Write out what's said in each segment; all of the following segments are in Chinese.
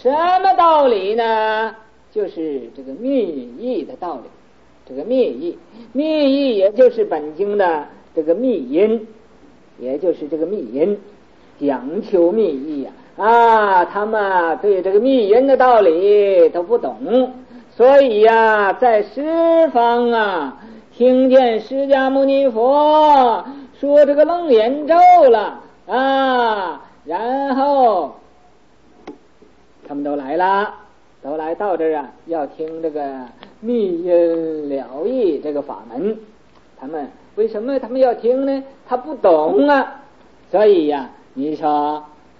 什么道理呢？就是这个密意的道理。这个密意，密意也就是本经的这个密因，也就是这个密因，讲求密意他们对这个密因的道理都不懂，所以在十方听见释迦牟尼佛说这个楞严咒了然后他们都来了，都来到这儿要听这个密因了义这个法门。他们为什么他们要听呢？他不懂所以你说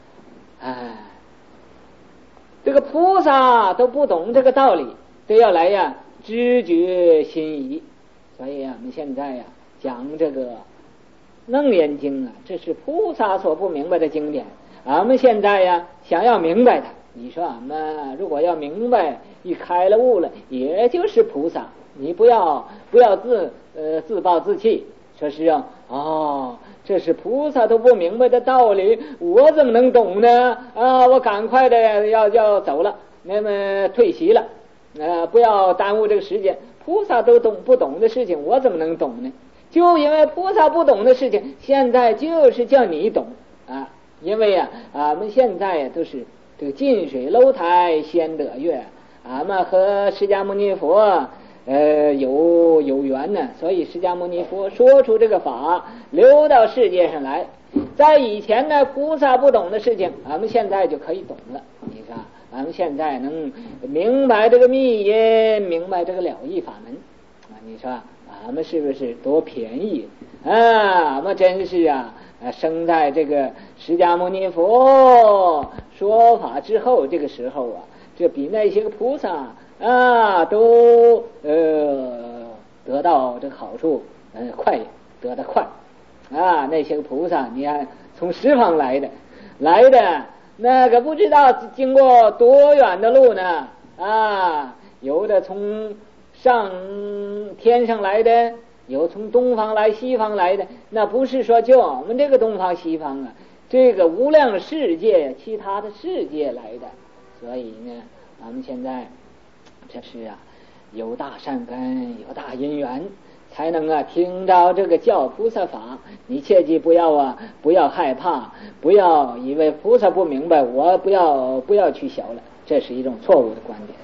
这个菩萨都不懂这个道理，都要来知觉心疑。所以我们现在讲这个楞严经这是菩萨所不明白的经典，俺们现在想要明白它。你说俺们如果要明白，一开了悟了，也就是菩萨。你不要自暴自弃，说是这是菩萨都不明白的道理，我怎么能懂呢？我赶快的要走了，那么退席了，不要耽误这个时间。菩萨都不懂的事情，我怎么能懂呢？就因为菩萨不懂的事情，现在就是叫你懂因为俺们现在都是这个近水楼台先得月，俺们和释迦牟尼佛有缘呢，所以释迦牟尼佛说出这个法流到世界上来。在以前呢，菩萨不懂的事情，俺们现在就可以懂了。你看俺们现在能明白这个密因，明白这个了义法门你说俺们是不是多便宜俺们真是生在这个释迦牟尼佛说法之后，这个时候这比那些个菩萨都得到这个好处快，得的快那些个菩萨你看从十方来的那个不知道经过多远的路呢有的从上天上来的，有从东方来西方来的，那不是说就我们这个东方西方这个无量世界其他的世界来的。所以呢我们现在这是有大善根，有大因缘，才能听着这个教菩萨法。你切记不要害怕，不要以为菩萨不明白，我不要去小了，这是一种错误的观点。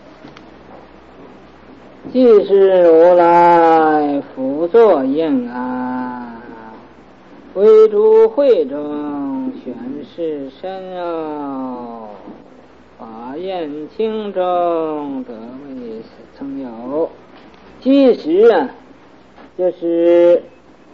即是如来辅作应为诸会中宣示深法言经中得为曾有。即时就是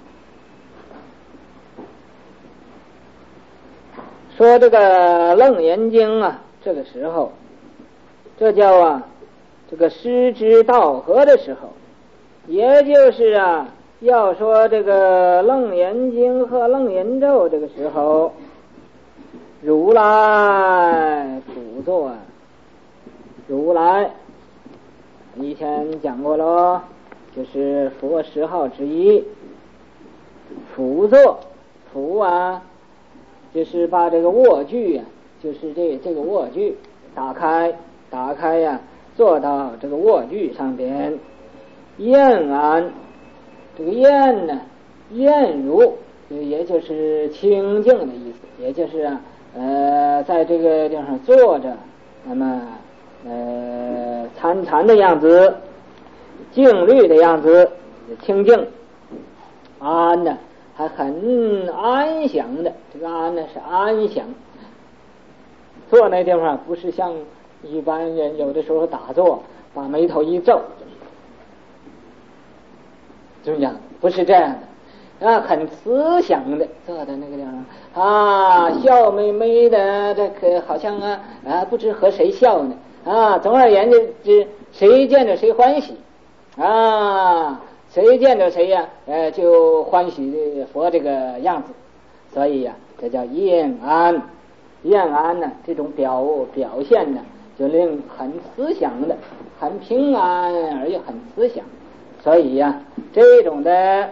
说这个楞严经这个时候这叫这个失之道合的时候，也就是要说这个楞严经和楞严咒这个时候，如来辅作如来以前讲过了，就是佛10号之一，辅作辅就是把这个卧具就是这个卧具打开坐到这个卧具上边，厌安，这个厌呢，厌如，也就是清净的意思，也就是在这个地方坐着，那么参的样子，静虑的样子，清净。安呢，还很安详的，这个安呢是安详。坐那地方不是像一般人有的时候打坐把眉头一皱，怎么样？不是这样的很慈祥的坐在那个地方笑眯眯的，这个好像不知和谁笑呢总而言之，谁见着谁欢喜谁见着谁就欢喜佛这个样子。所以这叫厌安。厌安呢，这种表现呢，就令很慈祥的，很平安而又很慈祥。所以这种的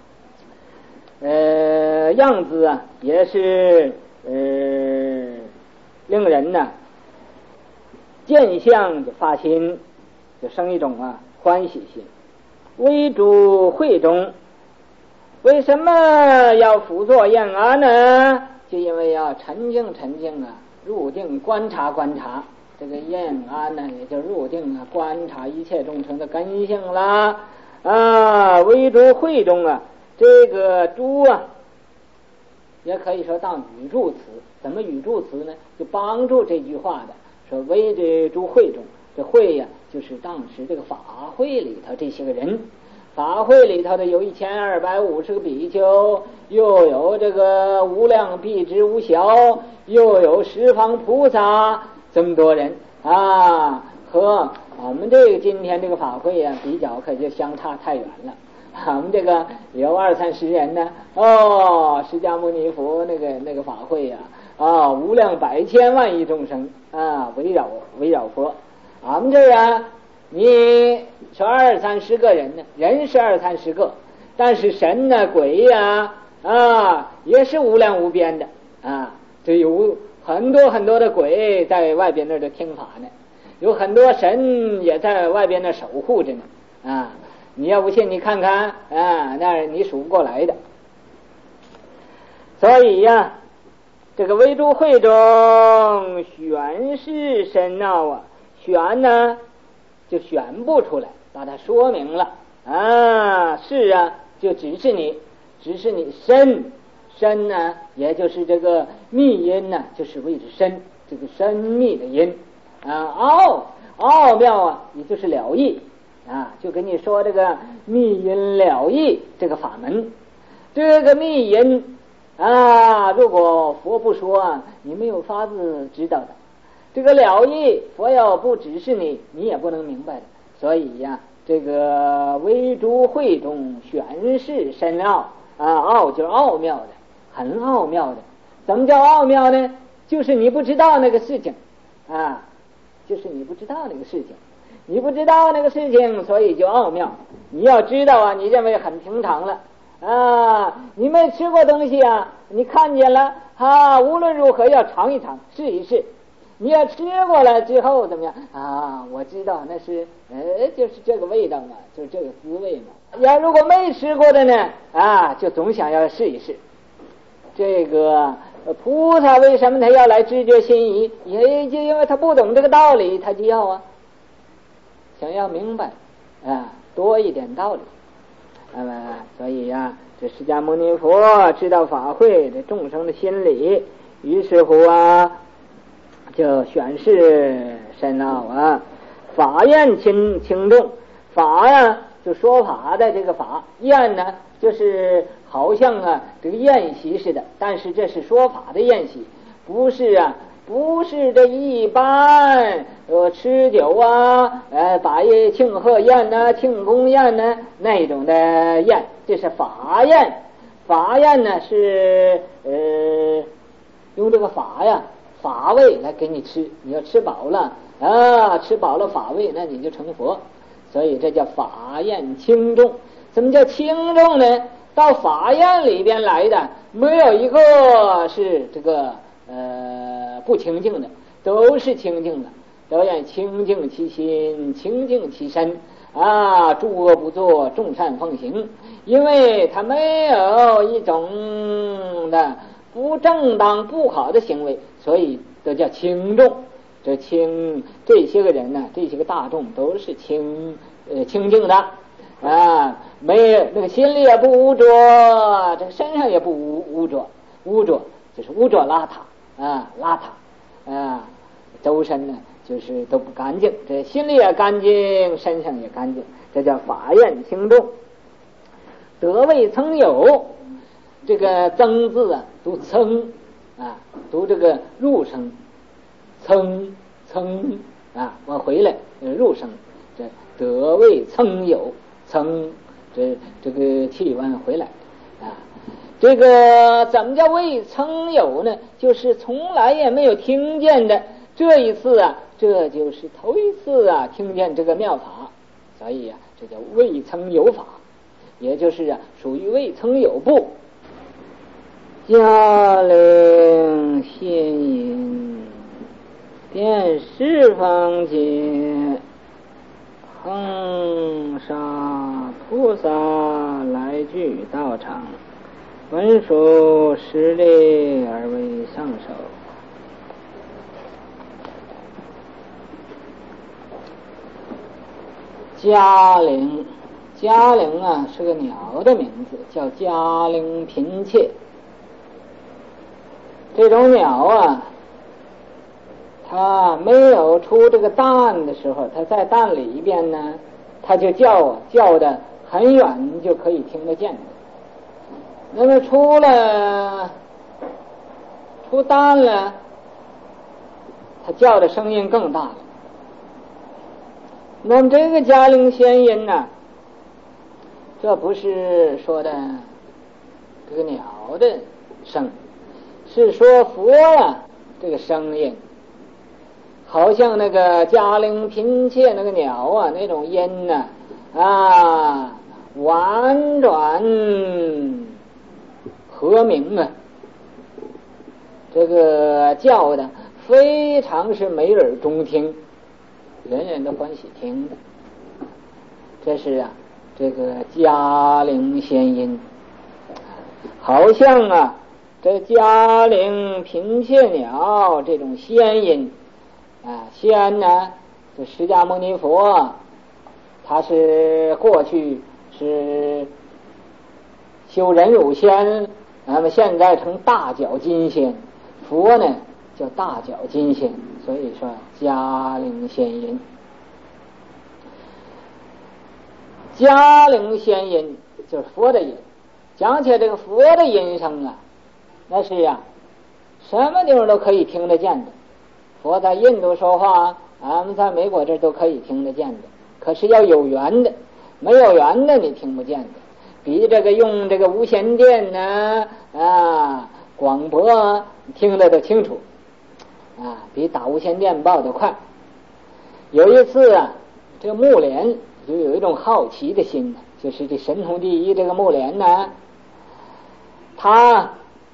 样子也是令人呢见相就发心，就生一种欢喜心。为诸会中，为什么要辅佐验安呢？就因为要沉静入定观察这个验安呢，也就入定观察一切众生的根性啦。为诸会中这个诸也可以说当语助词。怎么语助词呢？就帮助这句话的，说为这诸会中，这会就是当时这个法会里头这些个人，法会里头的有1250个比丘，又有这个无量辟支无晓，又有十方菩萨，这么多人和我们这个今天这个法会比较可就相差太远了。我们这个有20-30人呢，释迦牟尼佛那个法会无量百千万亿众生围绕佛。我们这你说20-30个人呢，人是20-30个，但是神鬼也是无量无边的这有很多的鬼在外边那听法呢，有很多神也在外边那守护着呢你要不信你看看那你数不过来的。所以这个为诸会中选是深奥选呢就选不出来，把它说明了是就指示你深呢，也就是这个密音呢，就是谓之深，这个深密的音奥妙也就是了义就跟你说这个密音了义这个法门。这个密音如果佛不说你没有法子知道的。这个了义佛要不指示你，你也不能明白的。所以这个为诸会中选是深奥就是奥妙的，很奥妙的。怎么叫奥妙呢？就是你不知道那个事情就是你不知道那个事情，你不知道那个事情，所以就奥妙。你要知道你认为很平常了你没吃过东西你看见了无论如何要尝一尝，试一试。你要吃过了之后怎么样我知道那是就是这个味道就是这个滋味要如果没吃过的呢就总想要试一试。这个菩萨为什么他要来知觉心意？也就因为他不懂这个道理，他就要想要明白多一点道理。所以这释迦牟尼佛知道法会这众生的心理，于是乎就选是深奥法宴轻重。法就说法的这个法，宴呢就是好像这个宴席似的，但是这是说法的宴席，不是这一般吃酒摆庆贺宴庆功宴那种的宴，这是法宴。法宴呢是用这个法味来给你吃，你要吃饱了吃饱了法味，那你就成佛。所以这叫法宴轻重。怎么叫轻重呢？到法宴里边来的没有一个是这个不清净的，都是清净的，都要清净其心，清净其身诸恶不作，众善奉行。因为他没有一种的不正当不好的行为，所以都叫轻重。这些个人呢，这些个大众都是清净的没有那个心里也不污浊，这个身上也不污浊就是污浊邋遢周身呢就是都不干净，这心里也干净，身上也干净，这叫法宴轻重。得未曾有，这个曾字读曾读这个入声，曾往回来入声，这得未曾有，曾这个气往回来这个怎么叫未曾有呢？就是从来也没有听见的，这一次这就是头一次听见这个妙法，所以这叫未曾有法，也就是属于未曾有部。嘉陵仙吟遍十方界，恒沙菩萨来具道场，文殊师利而为上首。嘉陵，嘉陵啊是个鸟的名字，叫嘉陵频切。这种鸟啊，它没有出这个蛋的时候，它在蛋里边呢，它就叫的很远就可以听得见。那么出蛋了，它叫的声音更大了。那么这个嘉陵仙音呢，这不是说的这个鸟的声，是说佛啊这个声音，好像那个嘉陵频切那个鸟啊那种音呢婉转和鸣啊，这个叫的非常是美耳中听，人人都欢喜听的。这是这个嘉陵仙音，好像这嘉陵频切鸟这种仙音仙呢，这释迦牟尼佛他是过去是修忍辱仙，那么现在成大角金仙，佛呢叫大角金仙，所以说嘉陵仙音。嘉陵仙音就是佛的音。讲起来这个佛的音声那是什么地方都可以听得见的。佛在印度说话，俺们在美国这都可以听得见的，可是要有缘的，没有缘的你听不见的。比这个用这个无线电广播听得都清楚比打无线电报得快。有一次这个木莲就有一种好奇的心，就是这神通第一这个木莲呢，他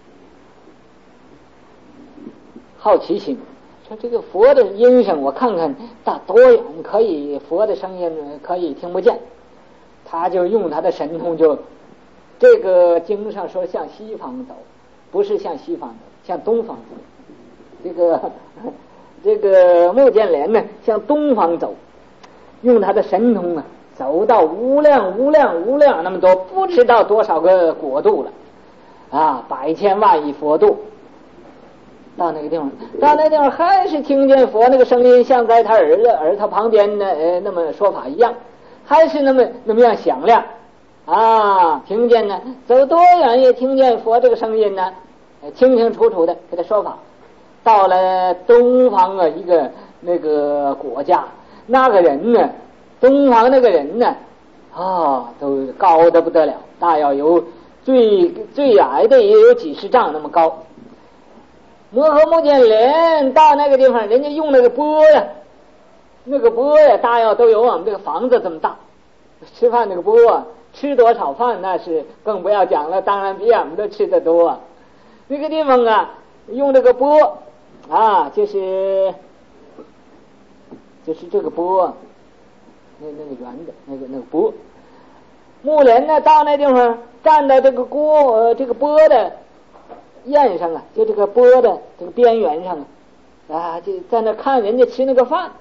好奇心，说这个佛的音声我看看到多远可以佛的声音可以听不见，他就用他的神通，就这个经上说向西方走，不是向西方走，向东方走。这个目犍连呢向东方走，用他的神通走到无量那么多，不知道多少个国度了百千万亿佛度。到那个地方还是听见佛那个声音，像在他耳朵旁边那么说法一样，还是那么样响亮听见呢，走多远也听见佛这个声音呢，清清楚楚的给他说法。到了东方一个那个国家，那个人呢，东方那个人呢都高得不得了，大要有最矮的也有几十丈那么高。摩诃目犍连到那个地方，人家用那个钵大要都有我们这个房子这么大，吃饭那个钵吃多少饭那是更不要讲了，当然比俺们都吃得多。那个地方用这个钵就是这个钵那个圆的那个钵。木莲呢到那地方站在这个钵的沿上就这个钵的这个边缘上就在那看人家吃那个饭。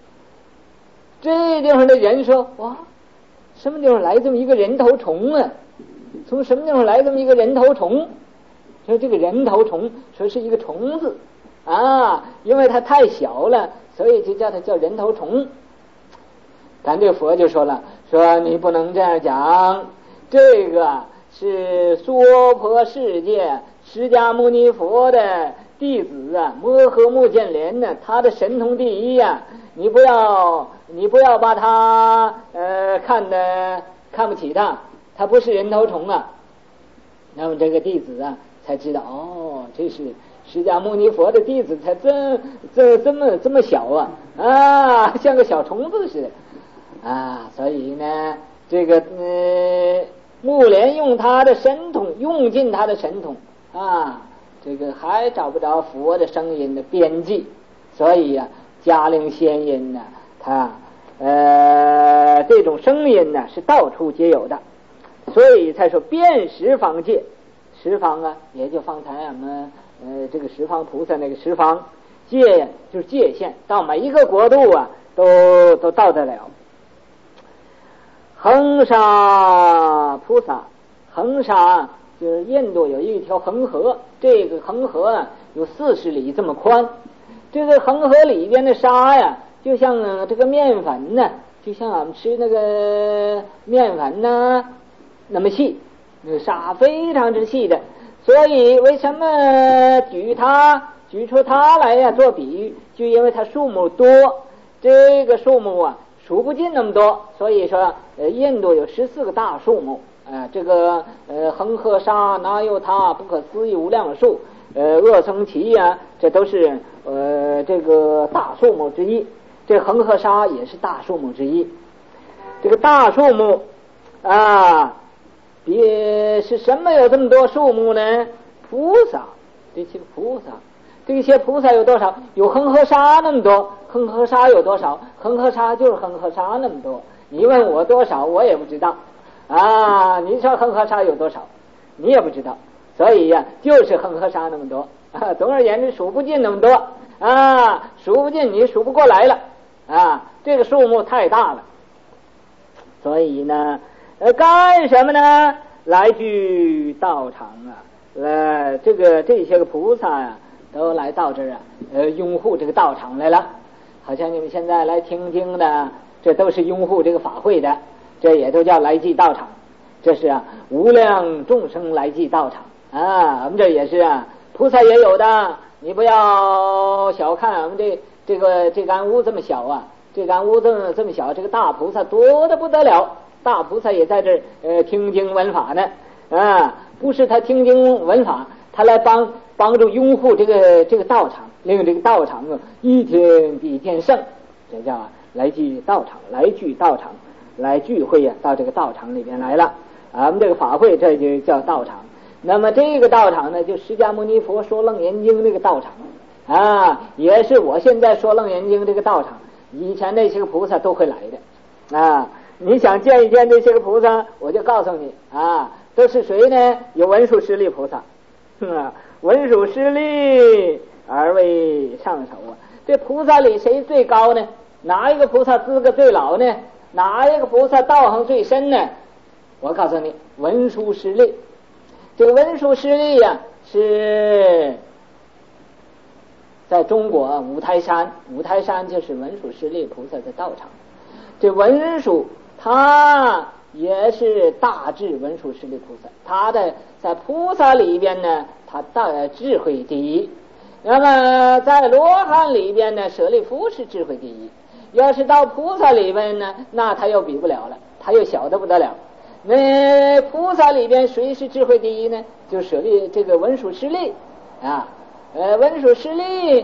这地方的人说，哇，什么地方来这么一个人头虫从什么地方来这么一个人头虫？说这个人头虫说是一个虫子因为它太小了，所以就叫它叫人头虫。咱这佛就说了，说你不能这样讲，这个是娑婆世界释迦牟尼佛的弟子摩诃目犍连呢，他的神通第一你不要把他看不起他不是人头虫那么这个弟子才知道这是释迦牟尼佛的弟子，才这么小像个小虫子似的所以呢这个木莲用他的神通，用尽他的神通这个还找不着佛的声音的边际， 所以呀，嘉陵仙音呢，它这种声音呢是到处皆有的，所以才说遍十方界。十方啊，也就方才我们这个十方菩萨那个十方界呀，就是界限，到每一个国度啊，都到得了。恒沙菩萨，恒沙就是印度有一条恒河，这个恒河啊有40里这么宽。这个恒河里边的沙呀，就像这个面粉呢，就像我们吃那个面粉呢那么细，那个沙非常之细的。所以为什么举出它来呀做比喻，就因为它数目多，这个数目啊数不尽那么多。所以说印度有14个大数目这个恒河沙哪有它不可思议无量数，鄂僧祇呀，这都是这个大数目之一。这恒河沙也是大数目之一。这个大数目是什么有这么多数目呢？菩萨，这些菩萨，这些菩萨有多少？有恒河沙那么多。恒河沙有多少？恒河沙就是恒河沙那么多。你问我多少，我也不知道你说恒河沙有多少，你也不知道。所以呀，就是恒河沙那么多总而言之，数不尽那么多数不尽，你数不过来了这个数目太大了。所以呢干什么呢？来居道场这些个菩萨呀，都来到这儿拥护这个道场来了。好像你们现在来听经的，这都是拥护这个法会的，这也都叫来祭道场。这是无量众生来祭道场我们这也是菩萨也有的。你不要小看我们这间屋这么小这间屋这么小，这个大菩萨多得不得了。大菩萨也在这听经闻法呢不是他听经闻法，他来帮助拥护这个道场，令这个道场一天比一天盛。这叫来聚道场，来聚会到这个道场里边来了。我们这个法会这就叫道场。那么这个道场呢，就释迦牟尼佛说楞严经这个道场也是我现在说楞严经这个道场。以前那些个菩萨都会来的你想见一见这些个菩萨，我就告诉你都是谁呢？有文殊师利菩萨文殊师利而为上首这菩萨里谁最高呢？哪一个菩萨资格最老呢？哪一个菩萨道行最深呢？我告诉你，文殊师利。这个文殊师利是在中国五台山就是文殊师利菩萨的道场。这文殊他也是大智文殊师利菩萨，他在菩萨里边呢，他智慧第一。那么在罗汉里边呢，舍利弗是智慧第一。要是到菩萨里边呢，那他又比不了了，他又小得不得了。那菩萨里边谁是智慧第一呢？就这个文殊师利文殊师利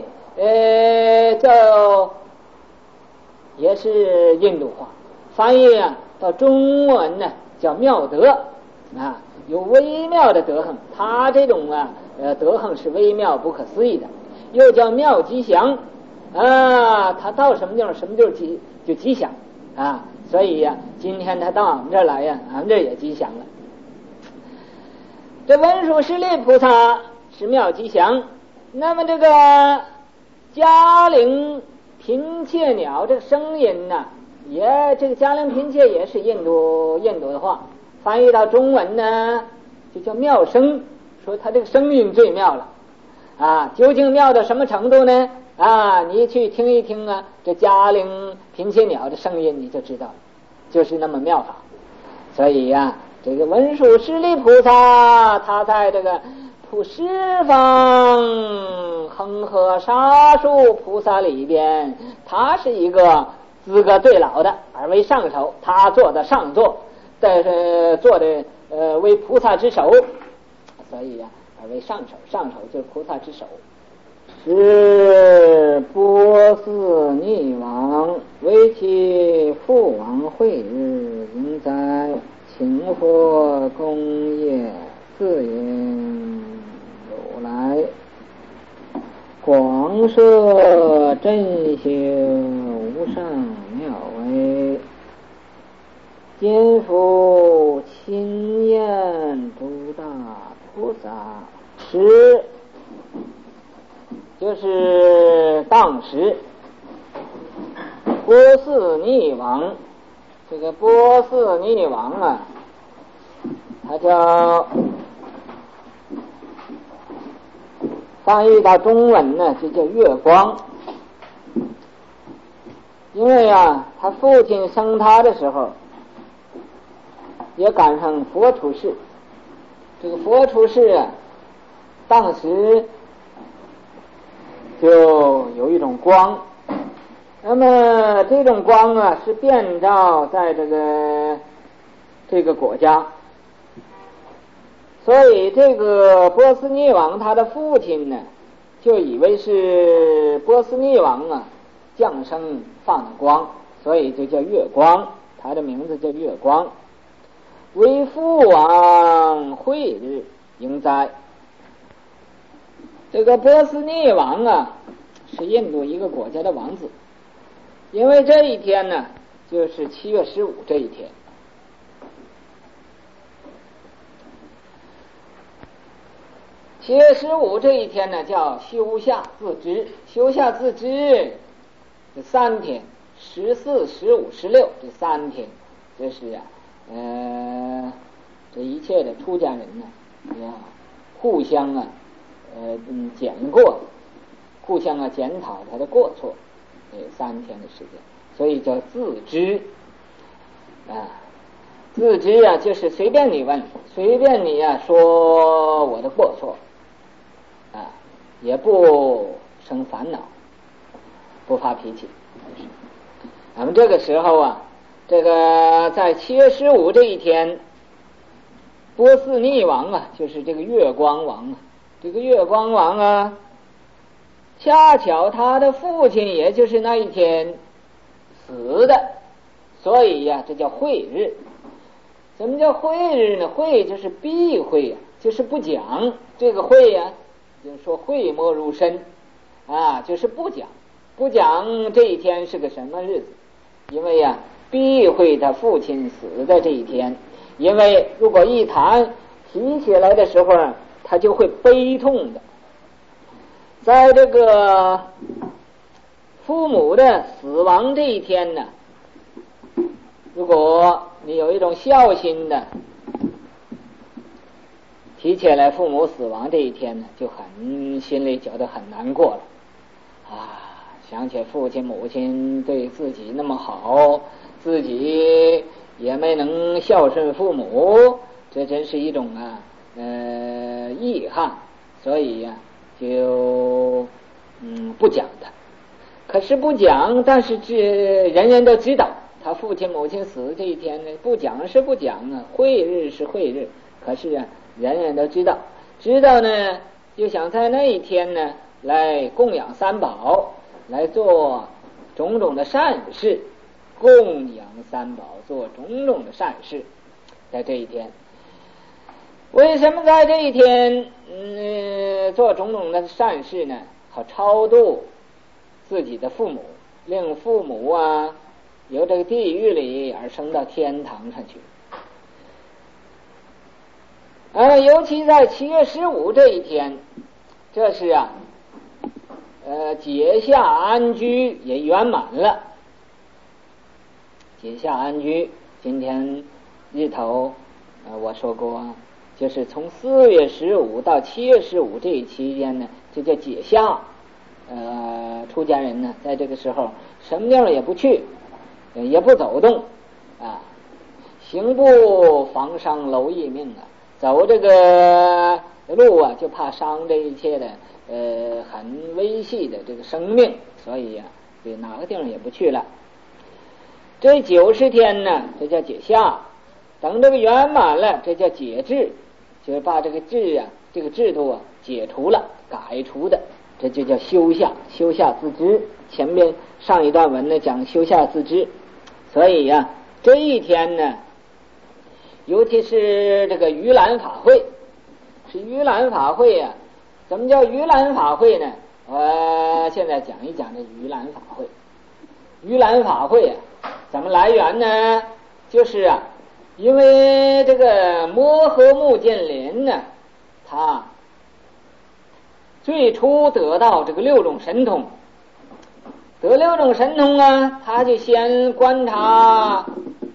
也是印度话，翻译到中文呢叫妙德有微妙的德行。他这种德行是微妙不可思议的，又叫妙吉祥他到什么地方什么地方就吉祥所以今天他到俺们这儿来俺们这儿也吉祥了。这文殊师利菩萨是妙吉祥。那么这个嘉陵频切鸟这个声音这个嘉陵频切也是印度的话，翻译到中文呢就叫妙声，说他这个声音最妙了究竟妙到什么程度呢你去听一听这嘉陵频切鸟的声音，你就知道了，就是那么妙法。所以这个文殊师利菩萨他在这个十方恒河沙数菩萨里边，他是一个资格最老的，而为上首，他坐的上座，坐的为菩萨之首，所以而为上首，上首就是菩萨之首。是波斯匿王为其父王会日，应在请获功业，自言如来广摄真修无上妙为，今复亲验诸大菩萨。时就是当时波斯匿王，这个波斯匿王啊，他叫翻译到中文呢就叫月光。因为啊他父亲生他的时候也赶上佛出世，这个佛出世啊，当时就有一种光，那么这种光啊是遍照在这个国家，所以这个波斯匿王他的父亲呢就以为是波斯匿王啊降生放的光，所以就叫月光，他的名字叫月光。为父王慧日应哉，这个波斯匿王啊是印度一个国家的王子，因为这一天呢就是7月15这一天。7月15这一天呢叫修夏自知，修夏自知这3天，14、15、16这3天，这是啊这一切的出家人呢要互相啊检过，互相啊检讨他的过错，这3天的时间，所以叫自知啊。自知啊就是随便你问，随便你啊说我的过错啊，也不生烦恼，不发脾气。咱们这个时候啊，这个在7月15这一天，波斯匿王啊就是这个月光王啊，这个月光王啊恰巧他的父亲也就是那一天死的，所以呀这叫慧日。什么叫慧日呢？慧就是避讳啊，就是不讲。这个慧呀就是说讳莫如深啊，就是不讲，不讲这一天是个什么日子。因为呀避讳他父亲死的这一天，因为如果一谈提起来的时候他就会悲痛的。在这个父母的死亡这一天呢，如果你有一种孝心的，提起来父母死亡这一天呢，就很心里觉得很难过了啊！想起父亲母亲对自己那么好，自己也没能孝顺父母，这真是一种遗憾，所以呀就不讲他。可是不讲，但是人人都知道他父亲母亲死这一天呢，不讲是不讲啊，慧日是慧日，可是啊人人都知道，知道呢就想在那一天呢来供养三宝，来做种种的善事，供养三宝，做种种的善事。在这一天，为什么在这一天做种种的善事呢？好超度自己的父母，令父母啊由这个地狱里而升到天堂上去。尤其在7月15这一天，这是解夏安居也圆满了。解夏安居今天日头我说过就是从4月15到7月15这一期间呢，就叫解夏。出家人呢在这个时候什么地方也不去，也不走动啊，行步防伤蝼蚁命啊，走这个路啊就怕伤这一切的很微细的这个生命，所以对哪个地方也不去了。这90天呢这叫解夏，等这个圆满了这叫解制，就是把这个这个制度解除了，改除的，这就叫修夏，修夏自知。前面上一段文呢讲修夏自知，所以这一天呢，尤其是这个盂兰法会，是盂兰法会怎么叫盂兰法会呢？ 现在讲一讲这盂兰法会。盂兰法会啊，怎么来源呢？就是啊，因为这个摩诃目犍连呢，他最初得到这个6种神通，得6种神通啊，他就先观察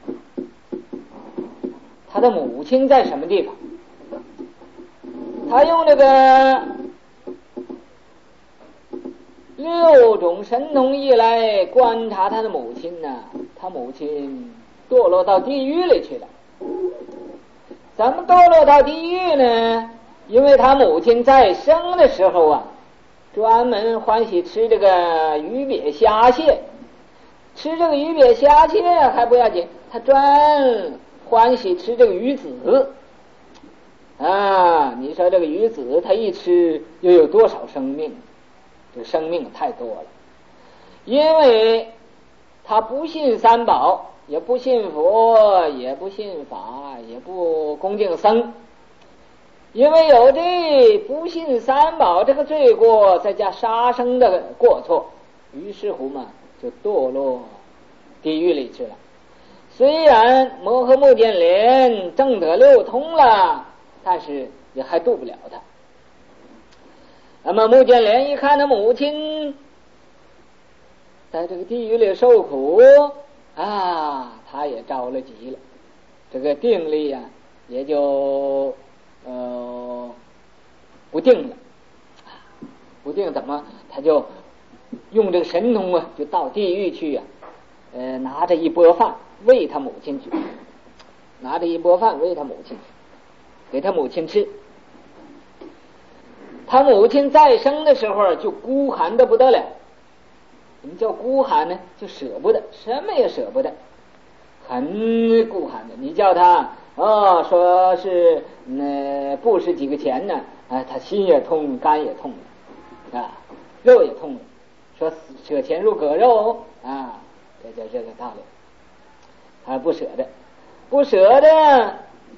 他的母亲在什么地方。他用这个6种神通一来观察他的母亲呢，他母亲堕落到地狱里去了。怎么堕落到地狱呢？因为他母亲在生的时候啊，专门欢喜吃这个鱼鳖虾蟹，吃这个鱼鳖虾蟹还不要紧，他专欢喜吃这个鱼子啊！你说这个鱼子，他一吃又有多少生命？这生命太多了。因为他不信三宝，也不信佛，也不信法，也不恭敬僧。因为有这不信三宝这个罪过，再加杀生的过错，于是乎嘛，就堕落地狱里去了。虽然摩诃目犍连证得6通了，但是也还渡不了他。那么目犍连一看他母亲在这个地狱里受苦啊，他也着了急了，这个定力啊也就不定了。不定怎么？他就用这个神通啊，就到地狱去啊，拿着一钵饭喂他母亲去，拿着一钵饭喂他母亲，给他母亲吃。他母亲在生的时候就孤寒的不得了。什么叫孤寒呢？就舍不得，什么也舍不得，很孤寒的。你叫他说是布施几个钱呢，他心也痛，肝也痛了啊，肉也痛了。说舍钱如割肉啊，这就这个道理。他不舍得，不舍得。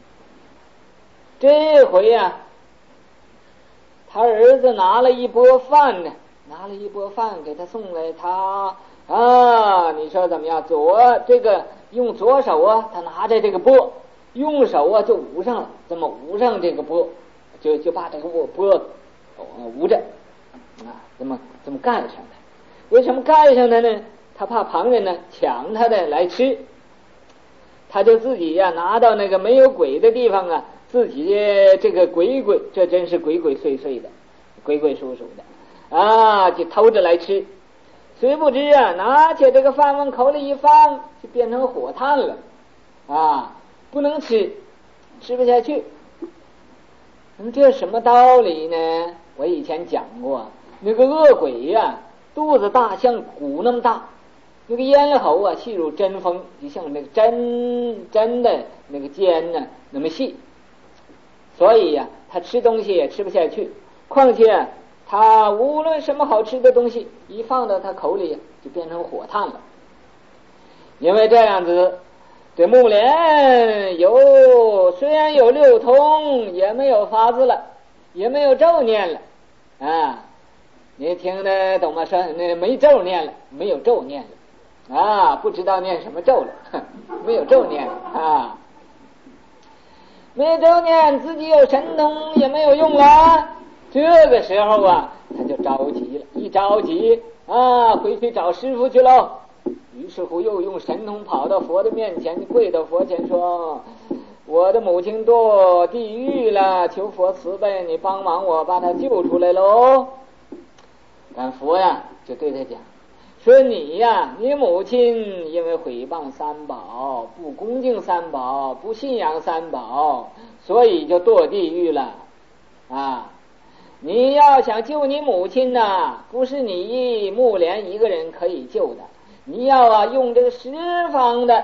这回啊，他儿子拿了一钵饭呢，拿了一钵饭给他送来，他你说怎么样？用左手啊，他拿着这个钵，用手啊就捂上了，这么捂上这个钵，就把这个钵捂着啊，这么盖上的。为什么盖上的呢？他怕旁人呢抢他的来吃，他就自己呀拿到那个没有鬼的地方啊，自己这个鬼，这真是鬼鬼祟祟的，鬼鬼祟祟的啊，就偷着来吃。谁不知啊，拿起这个饭往口里一放，就变成火炭了啊，不能吃，吃不下去。那么这什么道理呢？我以前讲过，那个恶鬼呀，肚子大像鼓那么大，那个咽喉啊细如针锋，就像那个针的那个尖呢那么细，所以呀，他吃东西也吃不下去。况且他无论什么好吃的东西，一放到他口里就变成火炭了。因为这样子，这目连虽然有6通，也没有法子了，也没有咒念了啊。你听得懂吗？说那没咒念了，没有咒念了啊，不知道念什么咒了，没有咒念了啊，没有咒念，自己有神通也没有用了。这个时候啊，他就着急了，一着急啊，回去找师傅去喽。于是乎又用神通跑到佛的面前，跪到佛前说：我的母亲堕地狱了，求佛慈悲，你帮忙我把她救出来喽。但佛呀就对他讲说，你母亲因为毁谤三宝，不恭敬三宝，不信仰三宝，所以就堕地狱了啊。你要想救你母亲呢，不是你目连一个人可以救的，你要用这个十方的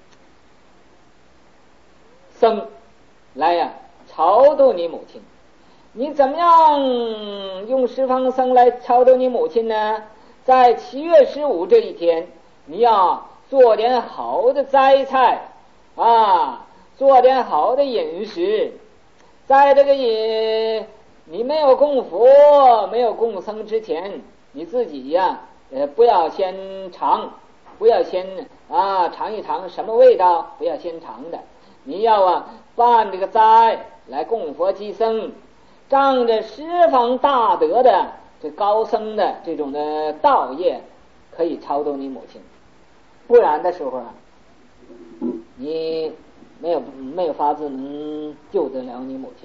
僧来超度你母亲。你怎么样用十方僧来超度你母亲呢？在7月15这一天，你要做点好的斋菜啊，做点好的饮食，在这个你没有供佛没有供僧之前，你自己呀不要先尝，不要先尝一尝什么味道，不要先尝的，你要办这个斋来供佛积僧，仗着十方大德的这高僧的这种的道业，可以超度你母亲。不然的时候你没有法子能救得了你母亲。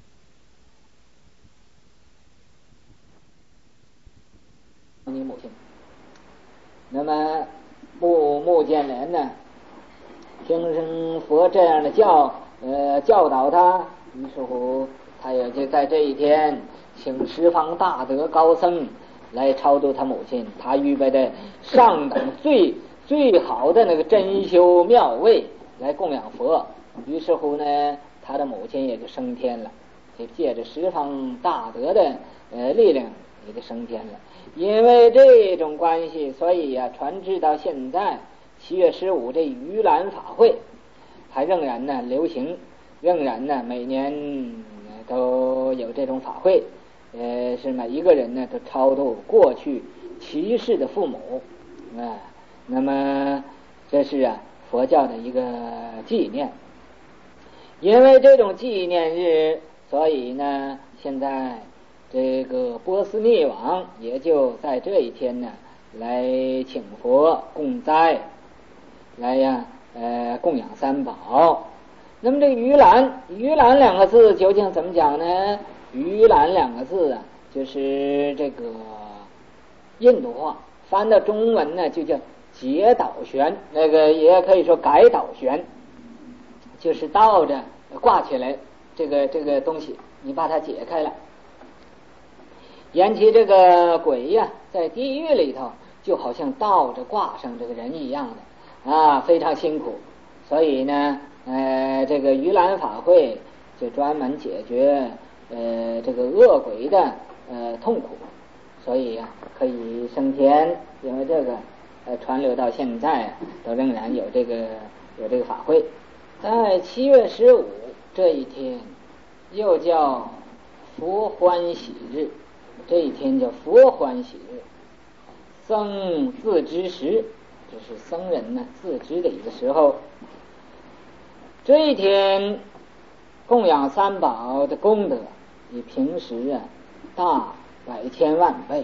那么目犍连呢，听声佛这样的教导他，于是乎他也就在这一天请十方大德高僧来超度他母亲。他预备的上等最好的那个珍馐妙味来供养佛，于是乎呢他的母亲也就升天了，就借着十方大德的力量也就升天了。因为这种关系，所以传至到现在7月15这盂兰法会还仍然呢流行，仍然呢每年都有这种法会，是每一个人呢都超度过去去世的父母那么这是佛教的一个纪念。因为这种纪念日，所以呢现在这个波斯匿王也就在这一天呢来请佛供斋，来供养三宝。那么这个盂兰两个字究竟怎么讲呢？盂兰两个字就是这个印度话，翻到中文呢就叫解倒悬，那个也可以说改倒悬，就是倒着挂起来这个东西，你把它解开了。言其这个鬼在地狱里头就好像倒着挂上这个人一样的非常辛苦。所以呢这个盂兰法会就专门解决这个恶鬼的痛苦，所以可以升天。因为这个传流到现在都仍然有这个法会。在7月15这一天又叫佛欢喜日，这一天叫佛欢喜日，僧自知时，这是僧人呢自知的一个时候。这一天供养三宝的功德比平时大100千万倍。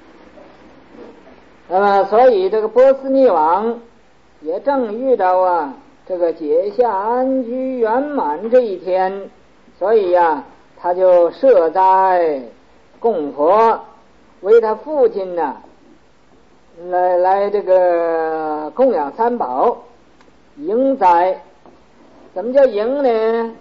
那么所以这个波斯匿王也正遇到这个解夏安居圆满这一天，所以他就设斋供佛，为他父亲来这个供养三宝迎斋。怎么叫迎呢？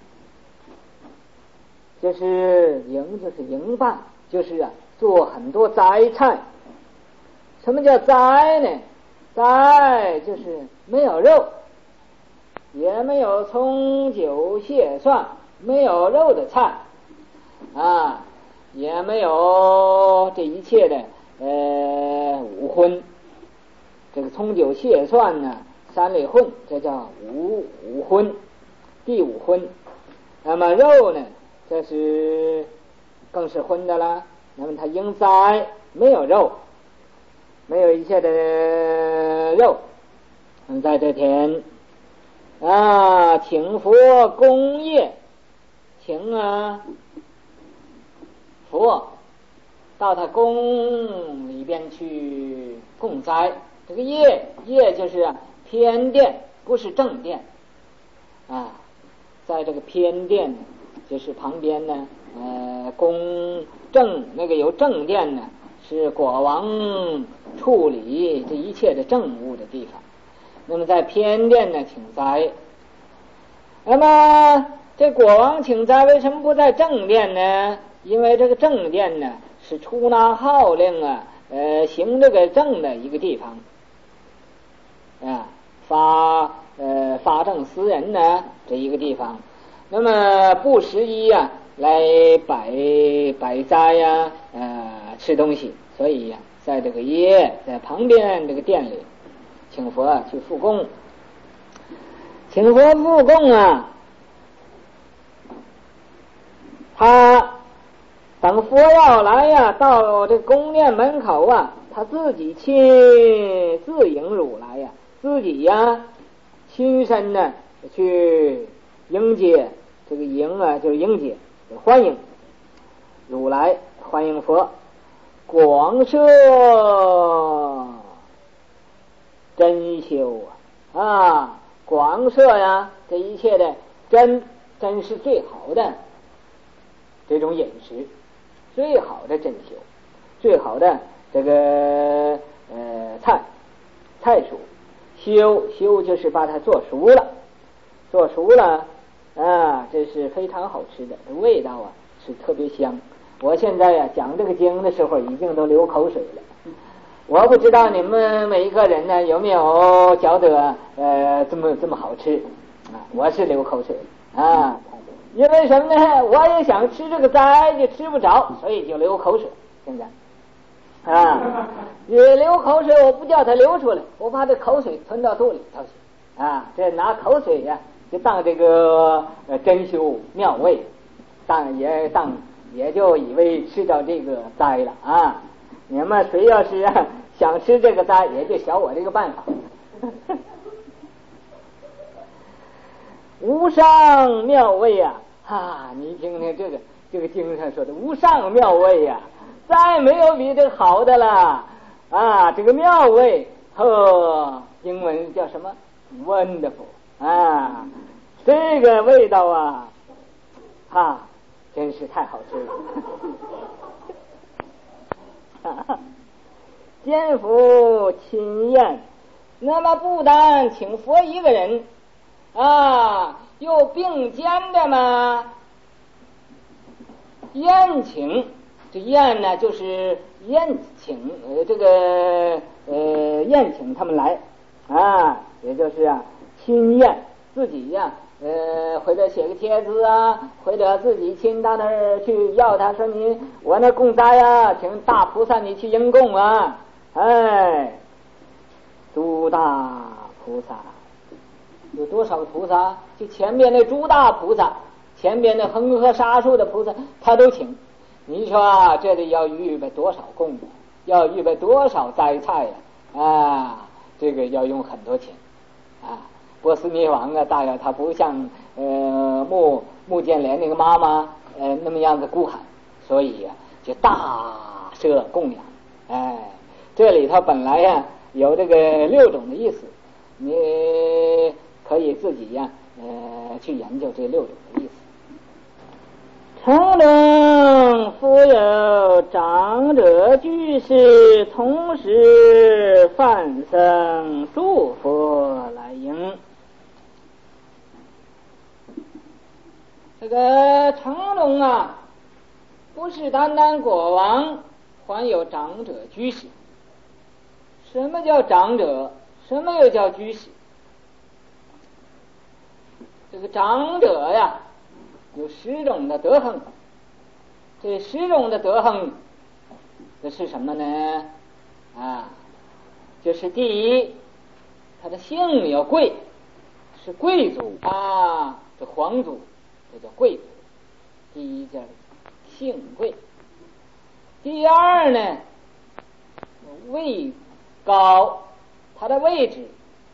就是迎办，就是做很多斋菜。什么叫斋呢？斋就是没有肉，也没有葱酒蟹蒜，没有肉的菜也没有这一切的五荤。这个葱酒蟹蒜呢三类荤，这叫五荤，第五荤。那么肉呢，这是更是荤的啦。那么他应斋没有肉，没有一切的肉。在这天请佛供业，请佛到他宫里边去供斋。这个业就是偏殿，不是正殿在这个偏殿就是旁边呢宫正那个有正殿呢，是国王处理这一切的政务的地方。那么在偏殿呢请斋。那么这国王请斋为什么不在正殿呢？因为这个正殿呢是出纳号令行这个政的一个地方发政私人呢这一个地方。那么不适宜来摆斋吃东西，所以在这个在旁边这个殿里请佛去复供。请佛复供他等佛要来呀，到这宫殿门口啊，他自己亲自迎如来呀，自己呀亲身呢去迎接，这个迎啊就是迎接欢迎如来，欢迎佛，广设珍馐啊，广设呀，这一切的真是最好的这种饮食，最好的珍馐，最好的这个菜蔬，修就是把它做熟了，做熟了啊，这是非常好吃的，味道啊是特别香。我现在呀讲这个经的时候已经都流口水了。我不知道你们每一个人呢有没有觉得这么好吃啊？我是流口水啊，因为什么呢？我也想吃这个斋就吃不着，所以就流口水。现在啊，也流口水，我不叫它流出来，我把这口水吞到肚里头去啊。这拿口水呀，就当这个珍馐妙味，也就以为吃到这个斋了啊。你们谁要是想吃这个斋，也就学我这个办法。无上妙味呀！你听听这个经上说的无上妙味呀，再没有比这个好的了啊！这个妙味英文叫什么 ？Wonderful 啊！这个味道啊，真是太好吃了。见佛亲宴，那么不但请佛一个人啊，又并肩的嘛宴请，这宴呢就是宴请宴请他们来啊，也就是亲宴，自己或者写个帖子啊，或者自己亲到那儿去要他说我那供斋呀，请大菩萨你去迎供啊，诸大菩萨有多少个菩萨？就前边那诸大菩萨，前边那恒河沙数的菩萨，他都请。你说这里要预备多少供啊？要预备多少斋菜呀？这个要用很多钱啊。波斯匿王大概他不像穆建连那个妈妈那么样子孤寒，所以就大设供养。这里头本来有这个6种的意思，你可以自己去研究这6种的意思。成中复有长者居士，同时梵僧诸佛来迎。这个城中不是单单国王，还有长者居士。什么叫长者？什么又叫居士？这个长者有10种的德行，这10种的德行，这是什么呢？就是第一，他的姓要贵，是贵族这皇族，这叫贵族。第一叫姓贵。第二呢，位高，他的位置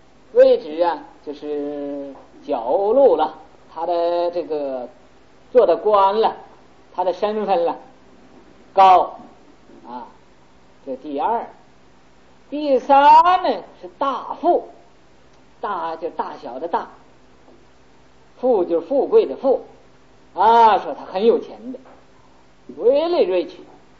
就是角禄了，他的这个做的官了，他的身份了高这第二。第三呢是大富，大就大小的大，富就是富贵的富说他很有钱的，really rich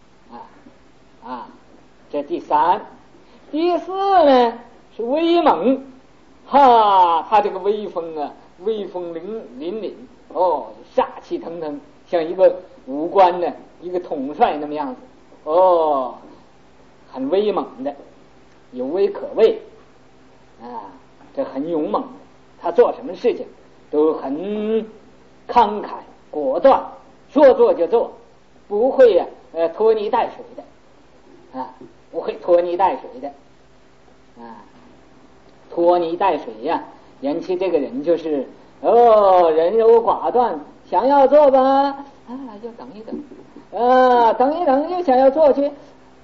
这第三。第四呢是威猛，他这个威风威风凛凛杀气腾腾，像一个武官的一个统帅那么样子很威猛的，有威可畏这很勇猛的，他做什么事情都很慷慨果断，说做就做，不会拖泥带水的不会拖泥带水的拖泥带水引起这个人就是人柔寡断，想要做吧就等一等等一等，又想要坐去，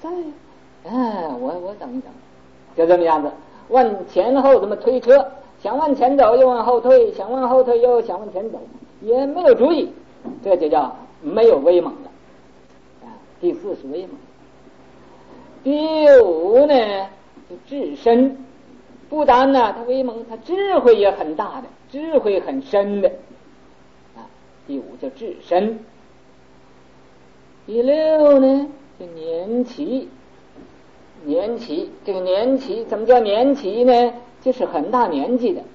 我等一等，就这么样子，往前后怎么推车，想往前走又往后退，想往后退又想往前走，也没有主意，这就叫没有威猛了。第四是威猛。第五呢，就智深，不但呢他威猛，他智慧也很大的，智慧很深的。第五叫智深。第六呢，就年齐。年齐，这个年齐怎么叫年齐呢？就是很大年纪的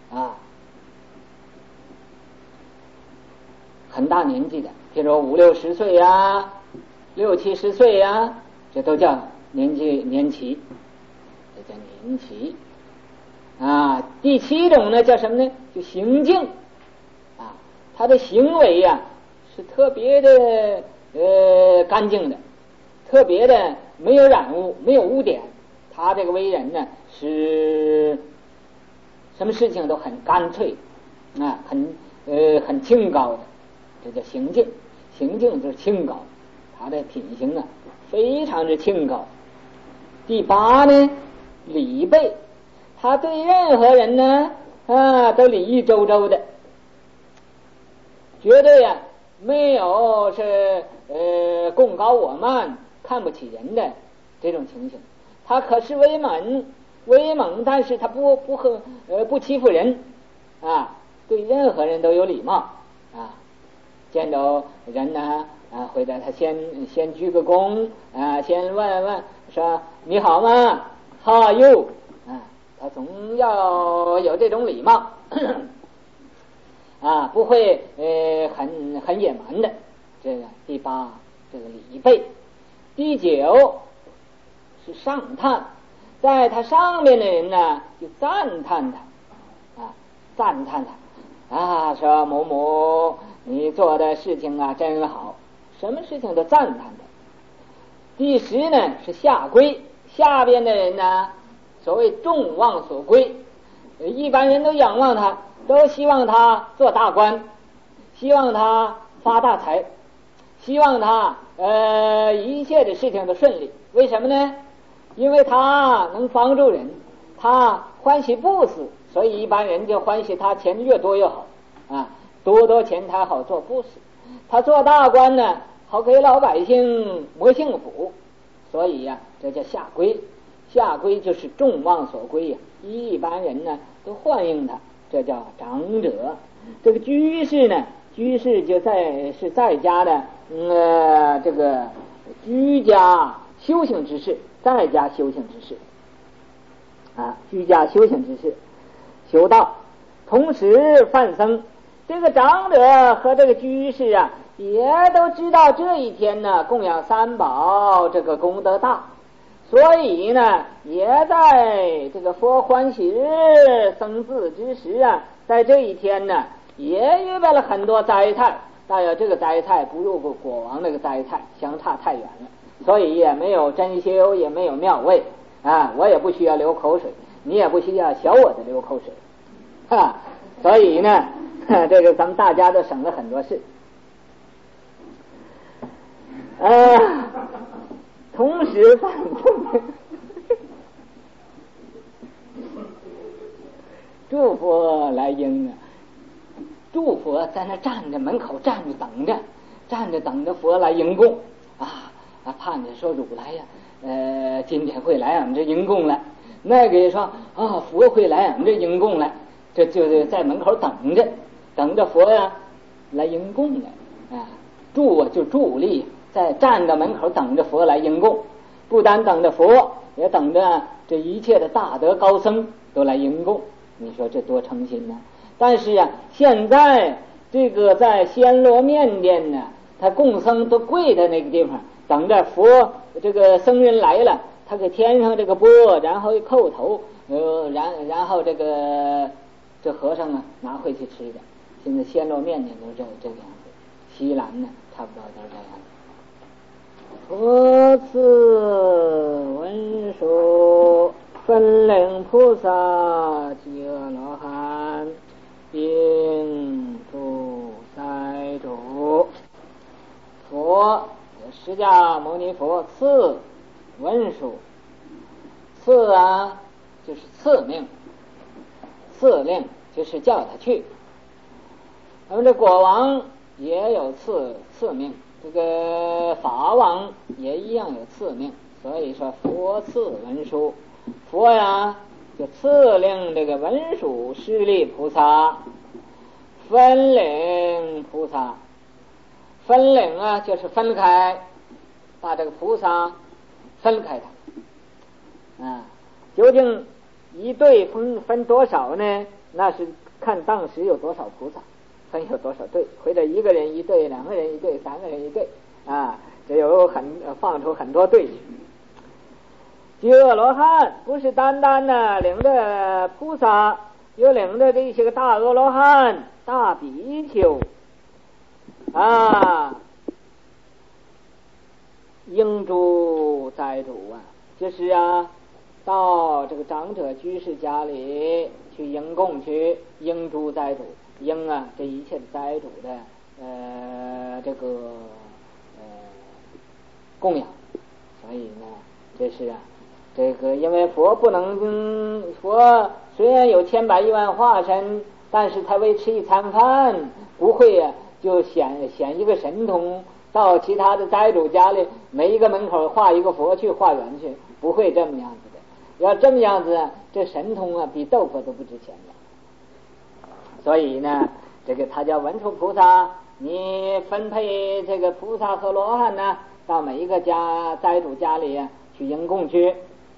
很大年纪的，比如5、60岁呀，60、70岁呀，这都叫年齐，这叫年齐。第七种呢叫什么呢？就行径他的行为是特别的干净的，特别的没有染污，没有污点。他这个为人呢是什么事情都很干脆很清高的，这叫行径。行径就是清高，他的品行非常之清高。第八呢，礼备，他对任何人呢都礼义周周的，绝对没有是贡高我慢、看不起人的这种情形。他可是威猛，但是他不欺负人对任何人都有礼貌见到人呢会在他先鞠个躬先问说你好吗 How are you 他总要有这种礼貌不会很野蛮的。这个第八，这个礼备。第九是上叹，在他上面的人呢就赞叹他说某某你做的事情真好，什么事情都赞叹他。第十呢是下归，下边的人呢所谓众望所归，一般人都仰望他，都希望他做大官，希望他发大财，希望他一切的事情都顺利。为什么呢？因为他能帮助人，他欢喜布施，所以一般人就欢喜他钱越多越好多钱他好做布施。他做大官呢好给老百姓谋幸福，所以这叫下归。下归就是众望所归一般人呢都欢迎他，这叫长者。这个居士呢，居士就在家的这个居家修行之事，在家修行之事居家修行之事，修道，同时犯僧。这个长者和这个居士也都知道这一天呢供养三宝这个功德大，所以呢也在这个佛欢喜日生字之时在这一天呢也预备了很多斋菜，但是这个斋菜不如国王那个斋菜，相差太远了，所以也没有珍馐，也没有妙味我也不需要流口水，你也不需要小我的流口水所以呢这个咱们大家都省了很多事同时犯僧祝佛来迎祝佛在那站着，门口站着等着佛来迎供盼着说主来今天会来俺们这迎供来，那个也说佛会来俺们这迎供来，这就在门口等着佛来迎供来助就助力，在站在门口等着佛来迎供，不单等着佛，也等着这一切的大德高僧都来迎供，你说这多诚心呢？但是现在这个在暹罗缅甸呢，他供僧都跪在那个地方等着佛，这个僧人来了，他给添上这个钵，然后一叩头然后这和尚拿回去吃的。现在暹罗缅甸都是这个样子，西兰呢差不多都是这样。佛赐文殊分令菩萨及阿罗汉并住塞主。佛释迦牟尼佛赐文殊，赐啊就是赐命，赐令就是叫他去。那么这国王也有赐命，这个法王也一样有赐命，所以说佛赐文殊，佛呀就赐令这个文殊师利菩萨分领菩萨。分领啊就是分开，把这个菩萨分开它啊。究竟一队分多少呢？那是看当时有多少菩萨，分有多少队，或者一个人一队，两个人一队，三个人一队啊，这有放出很多队去。极恶罗汉不是单单的领着菩萨，有领着这些个大阿罗汉、大比丘啊，应诸斋主啊，就是啊，到这个长者居士家里去迎供去，应诸斋主，应啊这一切的斋主的这个供养。所以呢，这是啊，这个因为佛不能，佛虽然有千百亿万化身，但是他为吃一餐饭，不会啊就显一个神通到其他的斋主家里，每一个门口画一个佛去，化缘去，不会这么样子的。要这么样子，这神通啊比斗佛都不值钱了。所以呢，这个他叫文殊菩萨，你分配这个菩萨和罗汉呢，到每一个斋主家里去迎供去。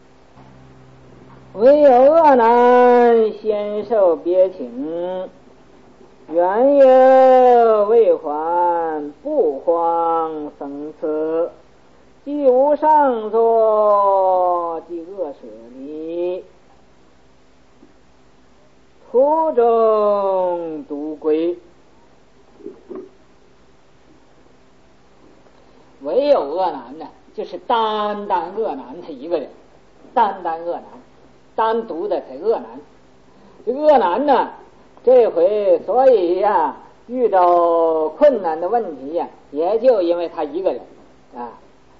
唯有恶男先受别请，缘由未还，不荒生死，既无上座，即恶舍离，途中独归。唯有恶男呢，就是单恶男他一个人，单恶男，单独的他恶男。这恶男呢，这回所以呀，遇到困难的问题呀，也就因为他一个人啊。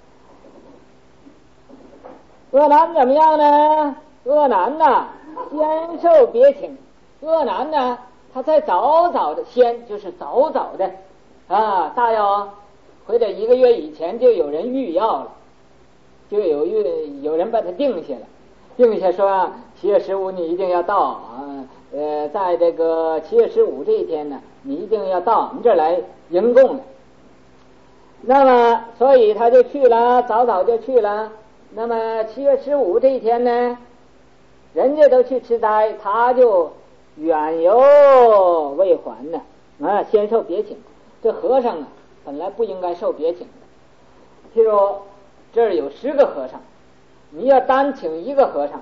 恶男怎么样呢？恶男呢，先受别请。恶男呢，他在早的先就是早的啊，大约或者一个月以前就有人预要了，就有人把他定下了，定下说7月15你一定要到啊，在这个7月15这一天呢，你一定要到我们这儿来迎供了。那么所以他就去了，早就去了。那么7月15这一天呢，人家都去吃斋，他就远游未还呢啊，先受别请。这和尚啊本来不应该受别请的。譬如这儿有10个和尚，你要单请一个和尚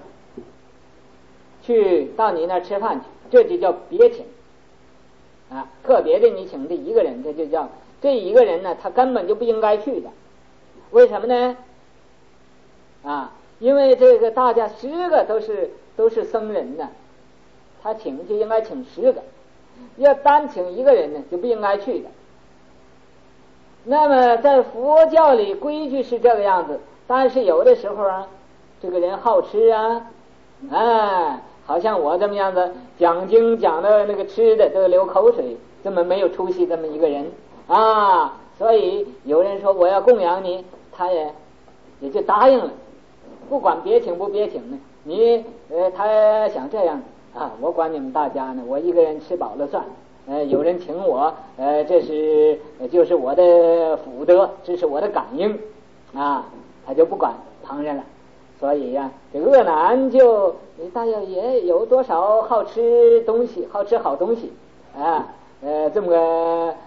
去到你那儿吃饭去，这就叫别请啊。特别的你请这一个人，这就叫这一个人呢，他根本就不应该去的。为什么呢？啊，因为这个大家10个都是僧人呢，他请就应该请10个，要单请一个人呢就不应该去的。那么在佛教里规矩是这个样子，但是有的时候啊，这个人好吃啊，好像我这么样子讲经讲的那个吃的都流口水，这么没有出息这么一个人啊，所以有人说我要供养你，他也就答应了，不管别请不别请呢，你他想这样啊，我管你们大家呢，我一个人吃饱了算。有人请我，这是就是我的福德，这是我的感应啊，他就不管旁人了。所以呀，这恶男就大约也有多少好吃东西，好吃好东西啊，这么个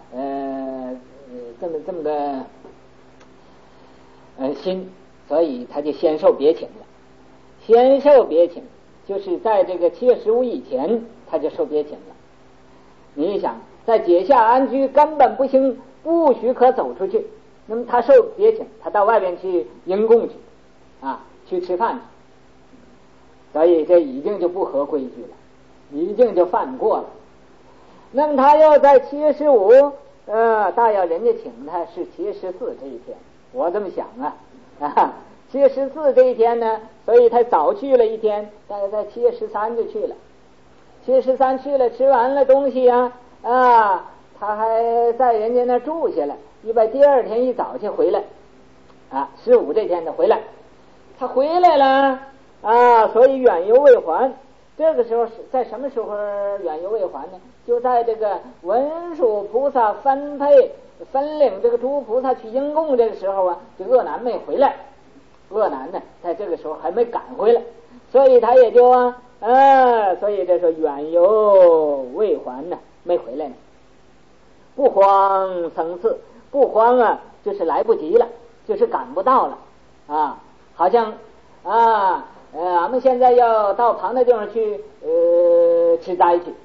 心，所以他就先受别请了。先受别请，就是在这个7月15以前，他就受别请了。你想在解下安居根本不行，不许可走出去，那么他受别请，他到外边去迎供去啊，去吃饭去，所以这已经就不合规矩了，已经就犯过了。那么他要在7月15大约人家请他是7月14这一天我这么想7月14这一天呢，所以他早去了一天，大概在7月13就去了。7月13去了，吃完了东西他还在人家那住下了，一般第二天一早就回来15这天就回来。他回来了所以远游未还。这个时候在什么时候远游未还呢？就在这个文殊菩萨分领这个诸菩萨去应供这个时候这恶男没回来。恶男呢在这个时候还没赶回来，所以他也就所以这说远游未还呢，没回来呢。不慌僧次，不慌就是来不及了，就是赶不到了好像俺们现在要到旁的地方去吃斋去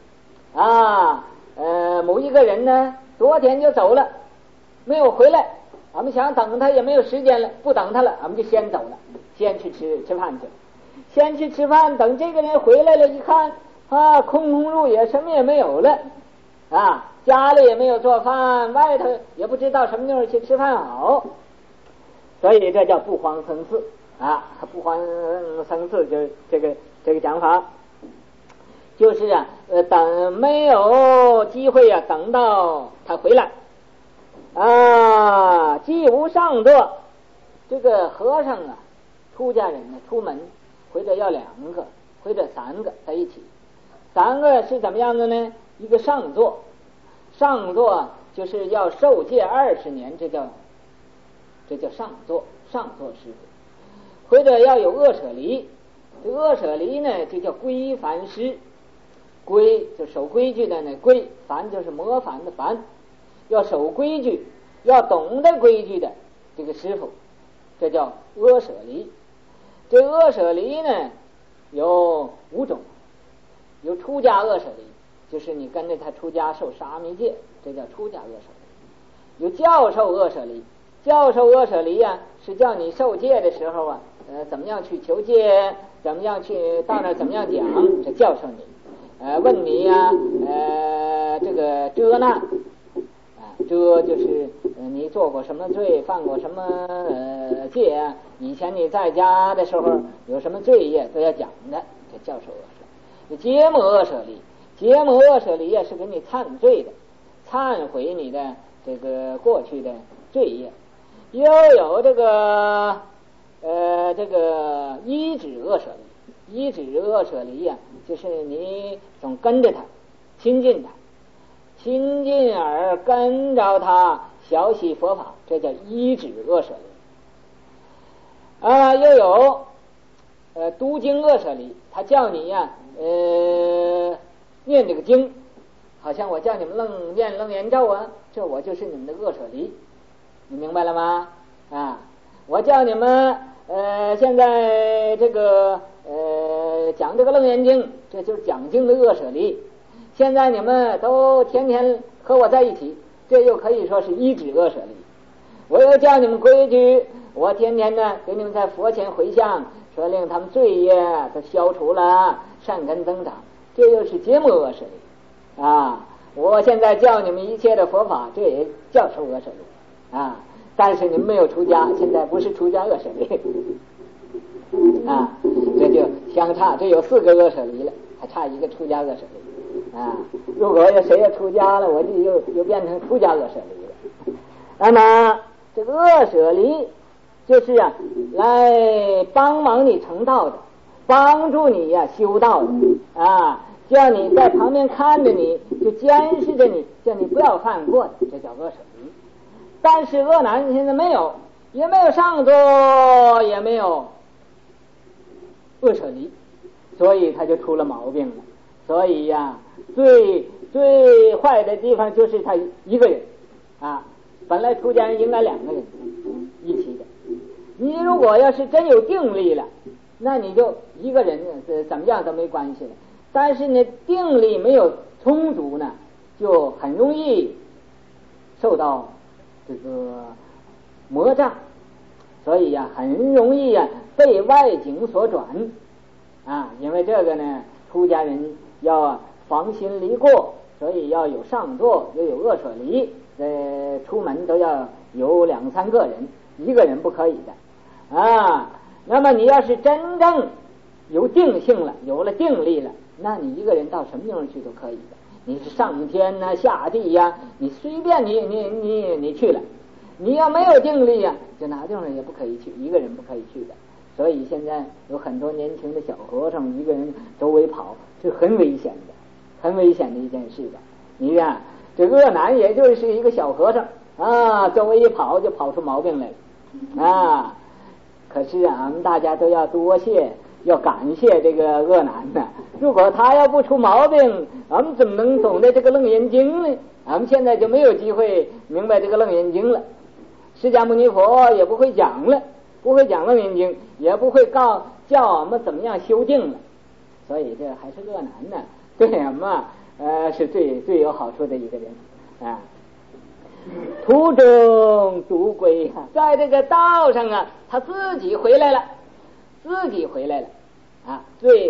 某一个人呢昨天就走了，没有回来，俺们想等他也没有时间了，不等他了，俺们就先走了，先去吃饭去，先去吃饭。等这个人回来了，一看空空如也，什么也没有了家里也没有做饭，外头也不知道什么地方去吃饭好，所以这叫不慌僧次不慌僧次，就是这个讲法，就是等没有机会等到他回来既无上座。这个和尚出家人出门或者要2个或者3个在一起。3个是怎么样的呢？一个上座，上座就是要受戒20年，这叫上座师傅。或者要有恶舍离，这恶舍离呢就叫规范师。规就守规矩的呢，规范就是模范的范，要守规矩，要懂得规矩的这个师傅，这叫阿舍离。这阿舍离呢有5种，有出家阿舍离，就是你跟着他出家受沙弥戒，这叫出家阿舍离。有教授阿舍离，教授阿舍离是叫你受戒的时候怎么样去求戒，怎么样去到那怎么样讲，这教授你问你这个遮难遮就是你做过什么罪，犯过什么戒以前你在家的时候有什么罪业都要讲的，这教授阿舍。揭摩阿舍离，揭摩阿舍离是给你忏罪的，忏悔你的这个过去的罪业。又有这个依止阿舍离，依止阿舍离就是你总跟着他，亲近他，亲近而跟着他学习佛法，这叫依止阿舍离。又有读经阿舍离，他叫你念这个经，好像我叫你们念楞严咒这我就是你们的阿舍离，你明白了吗？我叫你们现在这个讲这个楞严经，这就是讲经的阿舍离。现在你们都天天和我在一起，这又可以说是依止阿舍离。我又叫你们规矩，我天天呢给你们在佛前回向，说令他们罪业都消除了，善根增长，这又是揭摩阿舍离我现在教你们一切的佛法，这也叫受阿舍离但是你们没有出家，现在不是出家阿舍离这就相差，这有4个阿舍离了，还差一个出家阿舍离如果要谁要出家了，我就又变成出家阿舍离了。那么这个阿舍离就是来帮忙你成道的，帮助你修道的叫你在旁边看着你，就监视着你，叫你不要犯过的，这叫阿舍离。但是恶男现在没有，也没有上座，也没有阿舍离，所以他就出了毛病了。所以最坏的地方就是他一个人本来出家人应该2个人一起的。你如果要是真有定力了，那你就一个人怎么样都没关系了。但是呢，定力没有充足呢，就很容易受到这个魔障，所以很容易被外境所转因为这个呢，出家人要防心离过，所以要有上座，又有阿舍离，出门都要有2-3个人， 一个人不可以的啊。那么你要是真正有定性了，有了定力了，那你一个人到什么地方去都可以的。你是上天呐、下地呀，你随便你去了。你要没有定力呀，就哪地方也不可以去，一个人不可以去的。所以现在有很多年轻的小和尚一个人周围跑，是很危险的，很危险的一件事的。你看这鄂南也就是一个小和尚啊，周围一跑就跑出毛病来了啊。可是啊，我们大家都要多谢，要感谢这个鄂南呢。如果他要不出毛病，俺们怎么能懂得这个楞严经呢？俺们现在就没有机会明白这个楞严经了。释迦牟尼佛也不会讲了，不会讲楞严经，也不会叫我们怎么样修定了。所以这还是鄂南呢，对俺们是最有好处的一个人啊。途中独归，在这个道上啊，他自己回来了啊。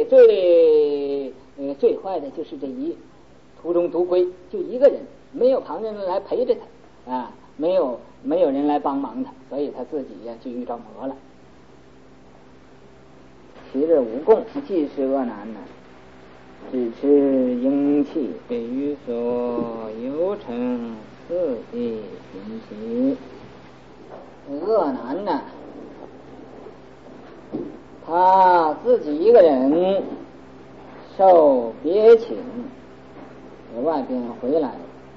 最坏的就是这途中独归，就一个人，没有旁人来陪着他啊，没有人来帮忙他，所以他自己呀就遇着魔了。其日无供，既是鄂南呢，只持阴气，对于所有成四地行其。鄂南呢，他自己一个人受别请，在外边回来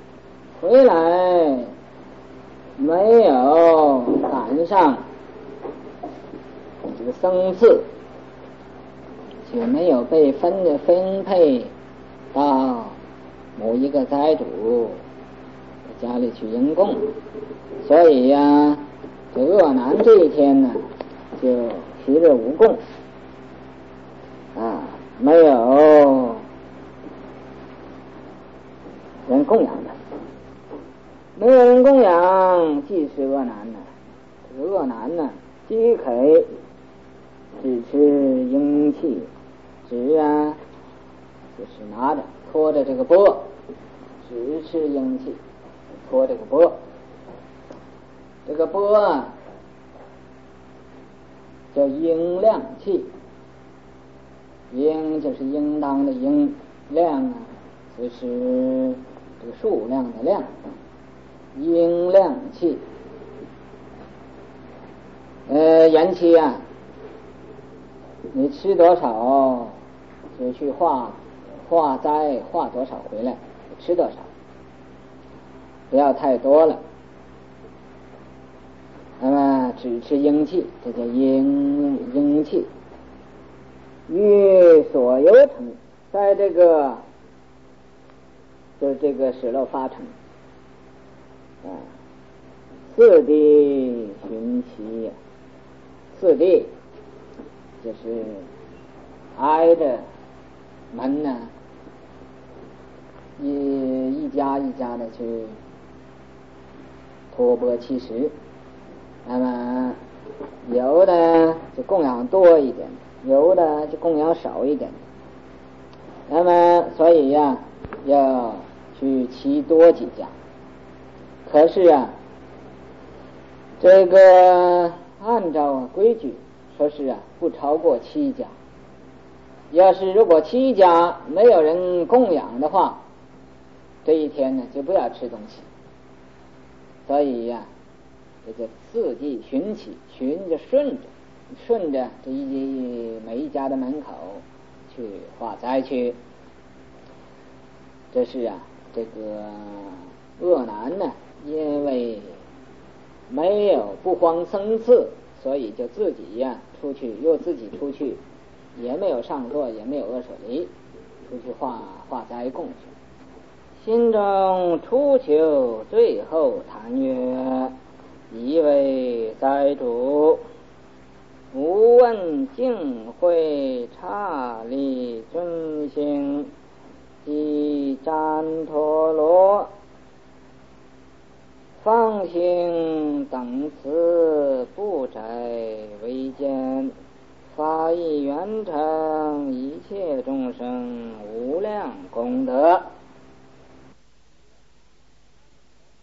没有赶上这个僧次，就没有被分配到某一个斋主家里去迎供，所以呀，这鄂南这一天呢，就其日无供啊，没有人供养他，没有人供养，既是鄂南呢，这个鄂南呢，即可只吃阴气，只啊，就是拿着拖着这个钵，只吃阴气，拖这个钵。这个钵啊，叫应量器，应就是应当的应，量啊就是这个数量的量，应量器。缘起啊，你吃多少就去化斋，化多少回来，吃多少，不要太多了。那么只吃阴气，这叫阴气。于所有成，在这个使漏发成四地寻其，四地就是挨着门呢，一家一家的去托钵乞食。那么有的就供养多一点，有的就供养少一点。那么所以呀，要去祈多几家。可是啊，这个按照规矩说是啊，不超过7家。要是如果7家没有人供养的话，这一天呢就不要吃东西。所以呀，这个四地寻起，寻着顺着这每一家的门口去化斋去。这是啊，这个鄂南呢，因为没有不荒僧次，所以就自己呀出去，又自己出去，也没有上座，也没有阿舍离，出去化斋供去。心中初求，最后谈曰：一位斋主，吾闻净慧刹利尊行及旃陀罗放行等此不宅为见，法义圆成一切众生无量功德。